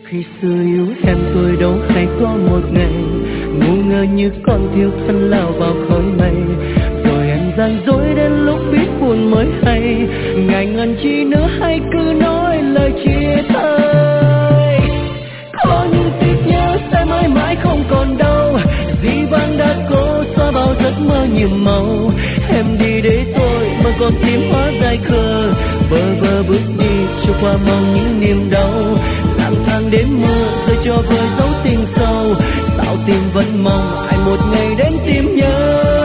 Khi xưa yêu em tôi đâu hay có một ngày ngu ngơ như con thiêu thân lao vào khói mây, rồi em gian dối đến lúc biết buồn mới hay, ngại ngần chi nữa hay cứ nói lời chia tay. Có những tiếc nhớ sẽ mãi mãi không còn đâu, dĩ vãng đã cố xóa bao giấc mơ nhiệm màu. Em đi để tôi mà còn tim hóa dài khờ, bơ vơ bước đi cho qua mau những niềm đau. Lang thang đêm mưa rồi cho vơi dấu tình sâu, sao tim vẫn mong ai một ngày đến tìm nhớ.